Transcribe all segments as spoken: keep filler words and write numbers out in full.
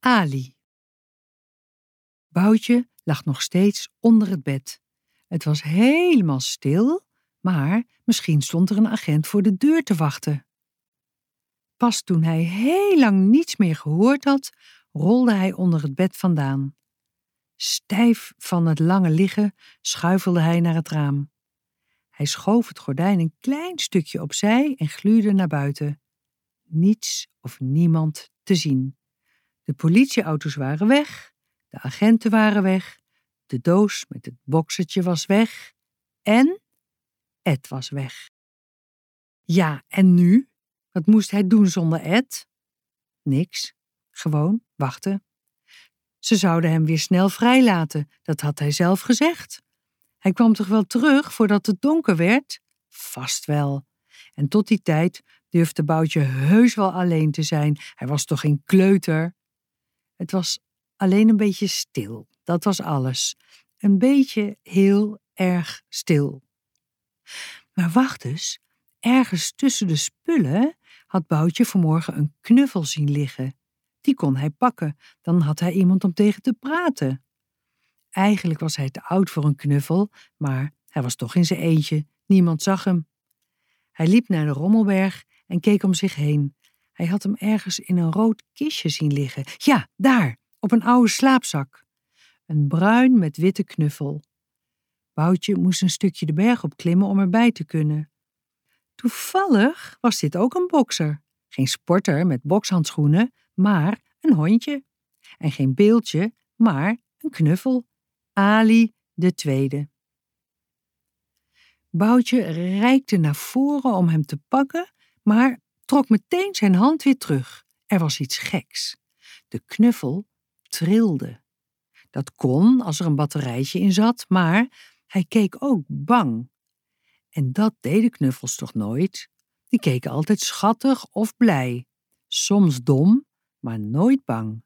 Ali. Boutje lag nog steeds onder het bed. Het was helemaal stil, maar misschien stond er een agent voor de deur te wachten. Pas toen hij heel lang niets meer gehoord had, rolde hij onder het bed vandaan. Stijf van het lange liggen schuifelde hij naar het raam. Hij schoof het gordijn een klein stukje opzij en gluurde naar buiten. Niets of niemand te zien. De politieauto's waren weg, de agenten waren weg, de doos met het boksertje was weg en Ed was weg. Ja, en nu? Wat moest hij doen zonder Ed? Niks, gewoon wachten. Ze zouden hem weer snel vrijlaten, dat had hij zelf gezegd. Hij kwam toch wel terug voordat het donker werd? Vast wel. En tot die tijd durfde Boutje heus wel alleen te zijn. Hij was toch geen kleuter? Het was alleen een beetje stil, dat was alles. Een beetje heel erg stil. Maar wacht eens, ergens tussen de spullen had Boutje vanmorgen een knuffel zien liggen. Die kon hij pakken, dan had hij iemand om tegen te praten. Eigenlijk was hij te oud voor een knuffel, maar hij was toch in zijn eentje, niemand zag hem. Hij liep naar de rommelberg en keek om zich heen. Hij had hem ergens in een rood kistje zien liggen. Ja, daar, op een oude slaapzak. Een bruin met witte knuffel. Boutje moest een stukje de berg opklimmen om erbij te kunnen. Toevallig was dit ook een bokser. Geen sporter met bokshandschoenen, maar een hondje. En geen beeldje, maar een knuffel. Ali de tweede. Boutje reikte naar voren om hem te pakken, maar trok meteen zijn hand weer terug. Er was iets geks. De knuffel trilde. Dat kon als er een batterijtje in zat, maar hij keek ook bang. En dat deden knuffels toch nooit? Die keken altijd schattig of blij. Soms dom, maar nooit bang.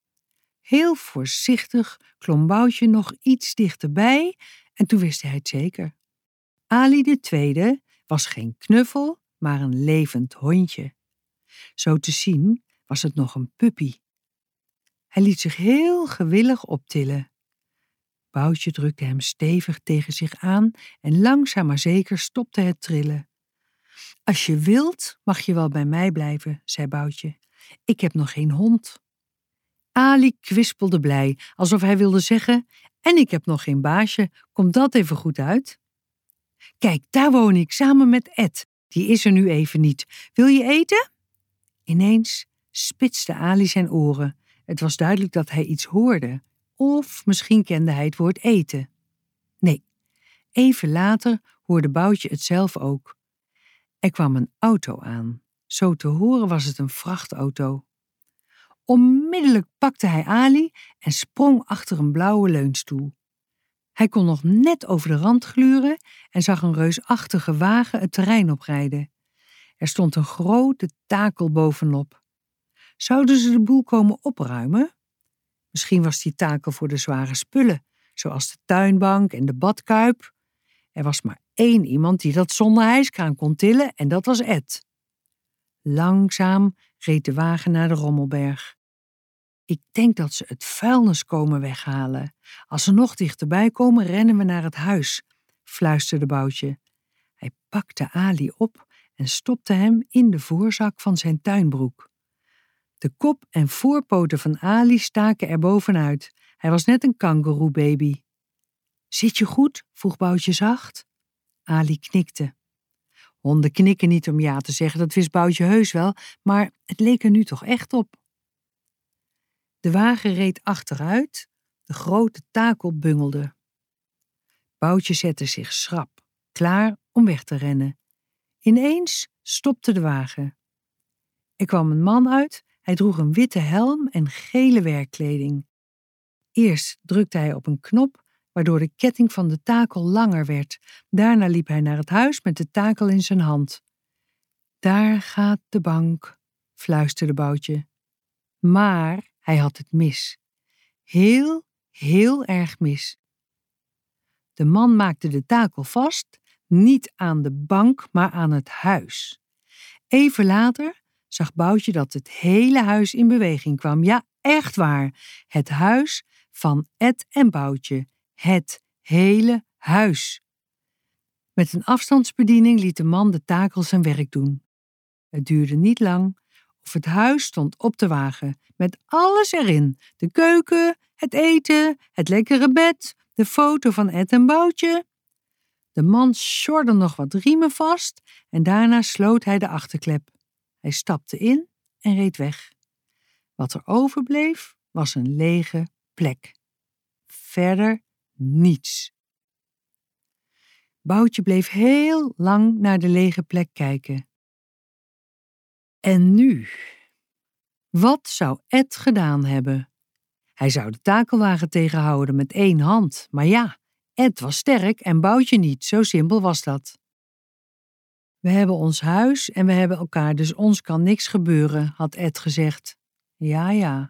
Heel voorzichtig klom Boutje nog iets dichterbij en toen wist hij het zeker. Ali de tweede was geen knuffel, maar een levend hondje. Zo te zien was het nog een puppy. Hij liet zich heel gewillig optillen. Boutje drukte hem stevig tegen zich aan en langzaam maar zeker stopte het trillen. Als je wilt, mag je wel bij mij blijven, zei Boutje. Ik heb nog geen hond. Ali kwispelde blij, alsof hij wilde zeggen, en ik heb nog geen baasje, komt dat even goed uit? Kijk, daar woon ik, samen met Ed. Die is er nu even niet. Wil je eten? Ineens spitste Ali zijn oren. Het was duidelijk dat hij iets hoorde. Of misschien kende hij het woord eten. Nee, even later hoorde Boutje het zelf ook. Er kwam een auto aan. Zo te horen was het een vrachtauto. Onmiddellijk pakte hij Ali en sprong achter een blauwe leunstoel. Hij kon nog net over de rand gluren en zag een reusachtige wagen het terrein oprijden. Er stond een grote takel bovenop. Zouden ze de boel komen opruimen? Misschien was die takel voor de zware spullen, zoals de tuinbank en de badkuip. Er was maar één iemand die dat zonder hijskraan kon tillen en dat was Ed. Langzaam reed de wagen naar de rommelberg. Ik denk dat ze het vuilnis komen weghalen. Als ze nog dichterbij komen, rennen we naar het huis, fluisterde Boutje. Hij pakte Ali op en stopte hem in de voorzak van zijn tuinbroek. De kop en voorpoten van Ali staken er bovenuit. Hij was net een kangoeroebaby. Zit je goed? Vroeg Boutje zacht. Ali knikte. Honden knikken niet om ja te zeggen, dat wist Boutje heus wel, maar het leek er nu toch echt op. De wagen reed achteruit, de grote takel bungelde. Boutje zette zich schrap, klaar om weg te rennen. Ineens stopte de wagen. Er kwam een man uit, hij droeg een witte helm en gele werkkleding. Eerst drukte hij op een knop, waardoor de ketting van de takel langer werd. Daarna liep hij naar het huis met de takel in zijn hand. Daar gaat de bank, fluisterde Boutje. Maar hij had het mis. Heel, heel erg mis. De man maakte de takel vast, niet aan de bank, maar aan het huis. Even later zag Boutje dat het hele huis in beweging kwam. Ja, echt waar. Het huis van Ed en Boutje. Het hele huis. Met een afstandsbediening liet de man de takel zijn werk doen. Het duurde niet lang of het huis stond op de wagen, met alles erin. De keuken, het eten, het lekkere bed, de foto van Ed en Boutje. De man sjorde nog wat riemen vast en daarna sloot hij de achterklep. Hij stapte in en reed weg. Wat er overbleef was een lege plek. Verder niets. Boutje bleef heel lang naar de lege plek kijken. En nu? Wat zou Ed gedaan hebben? Hij zou de takelwagen tegenhouden met één hand, maar ja, Ed was sterk en Boutje niet, zo simpel was dat. We hebben ons huis en we hebben elkaar, dus ons kan niks gebeuren, had Ed gezegd. Ja, ja.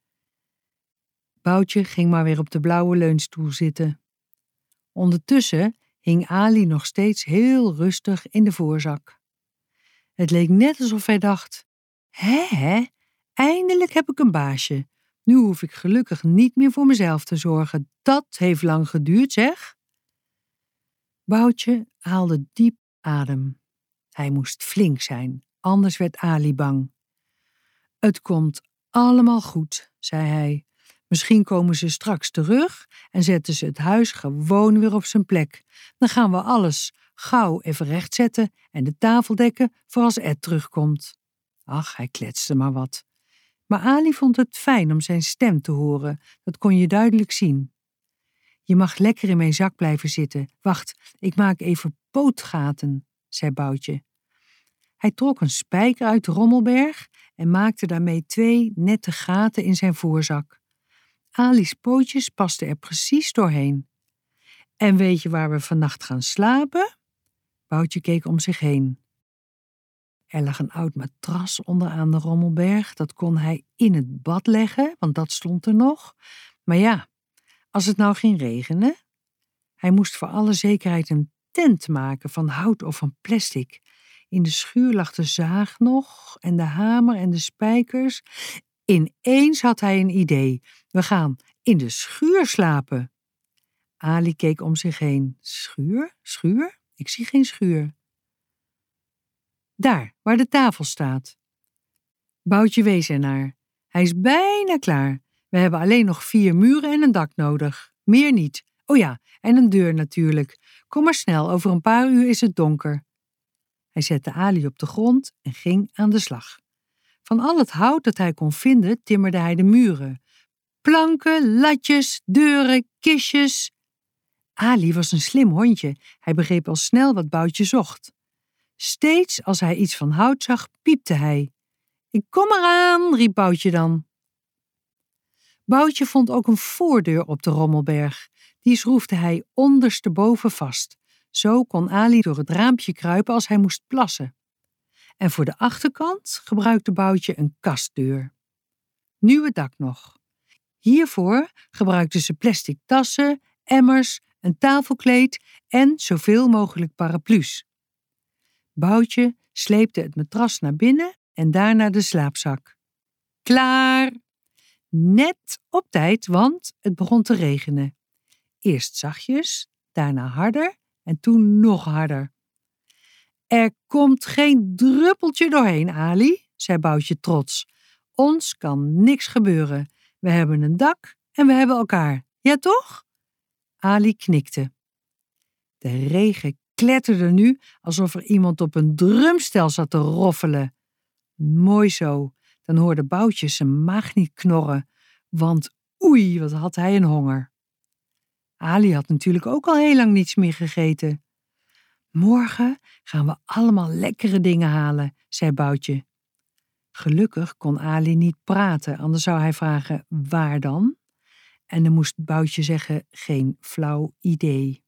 Boutje ging maar weer op de blauwe leunstoel zitten. Ondertussen hing Ali nog steeds heel rustig in de voorzak. Het leek net alsof hij dacht, hè, hè, eindelijk heb ik een baasje. Nu hoef ik gelukkig niet meer voor mezelf te zorgen. Dat heeft lang geduurd, zeg. Boutje haalde diep adem. Hij moest flink zijn, anders werd Ali bang. Het komt allemaal goed, zei hij. Misschien komen ze straks terug en zetten ze het huis gewoon weer op zijn plek. Dan gaan we alles gauw even rechtzetten en de tafel dekken voor als Ed terugkomt. Ach, hij kletste maar wat. Maar Ali vond het fijn om zijn stem te horen, dat kon je duidelijk zien. Je mag lekker in mijn zak blijven zitten. Wacht, ik maak even pootgaten, zei Boutje. Hij trok een spijker uit de rommelberg en maakte daarmee twee nette gaten in zijn voorzak. Ali's pootjes pasten er precies doorheen. En weet je waar we vannacht gaan slapen? Boutje keek om zich heen. Er lag een oud matras onderaan de rommelberg. Dat kon hij in het bad leggen, want dat stond er nog. Maar ja, als het nou ging regenen? Hij moest voor alle zekerheid een tent maken van hout of van plastic. In de schuur lag de zaag nog en de hamer en de spijkers. Ineens had hij een idee. We gaan in de schuur slapen. Ali keek om zich heen. Schuur? Schuur? Ik zie geen schuur. Daar, waar de tafel staat. Boutje wees ernaar. Hij is bijna klaar. We hebben alleen nog vier muren en een dak nodig. Meer niet. Oh ja, en een deur natuurlijk. Kom maar snel, over een paar uur is het donker. Hij zette Ali op de grond en ging aan de slag. Van al het hout dat hij kon vinden, timmerde hij de muren. Planken, latjes, deuren, kistjes. Ali was een slim hondje. Hij begreep al snel wat Boutje zocht. Steeds als hij iets van hout zag, piepte hij. Ik kom eraan, riep Boutje dan. Boutje vond ook een voordeur op de rommelberg. Die schroefde hij ondersteboven vast. Zo kon Ali door het raampje kruipen als hij moest plassen. En voor de achterkant gebruikte Boutje een kastdeur. Nu het dak nog. Hiervoor gebruikten ze plastic tassen, emmers, een tafelkleed en zoveel mogelijk paraplu's. Boutje sleepte het matras naar binnen en daarna de slaapzak. Klaar! Net op tijd, want het begon te regenen. Eerst zachtjes, daarna harder en toen nog harder. Er komt geen druppeltje doorheen, Ali, zei Boutje trots. Ons kan niks gebeuren. We hebben een dak en we hebben elkaar. Ja, toch? Ali knikte. De regen kletterde nu alsof er iemand op een drumstel zat te roffelen. Mooi zo, dan hoorde Boutje zijn maag niet knorren, want oei, wat had hij een honger. Ali had natuurlijk ook al heel lang niets meer gegeten. Morgen gaan we allemaal lekkere dingen halen, zei Boutje. Gelukkig kon Ali niet praten, anders zou hij vragen waar dan? En dan moest Boutje zeggen geen flauw idee.